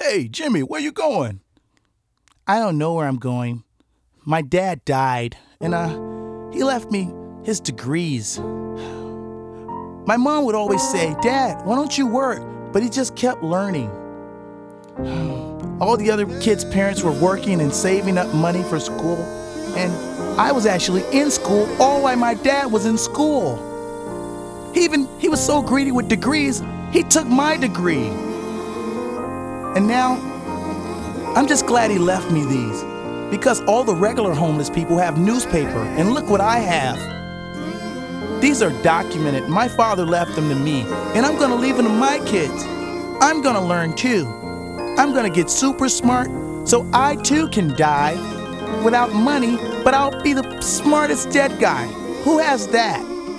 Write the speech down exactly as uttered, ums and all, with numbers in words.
Hey, Jimmy, where you going? I don't know where I'm going. My dad died, and uh, he left me his degrees. My mom would always say, Dad, why don't you work? But he just kept learning. All the other kids' parents were working and saving up money for school, and I was actually in school all while my dad was in school. He even, he was so greedy with degrees, he took my degree. And now, I'm just glad he left me these, because all the regular homeless people have newspaper, and look what I have. These are documented. My father left them to me, and I'm gonna leave them to my kids. I'm gonna learn too. I'm gonna get super smart so I too can die without money, but I'll be the smartest dead guy. Who has that?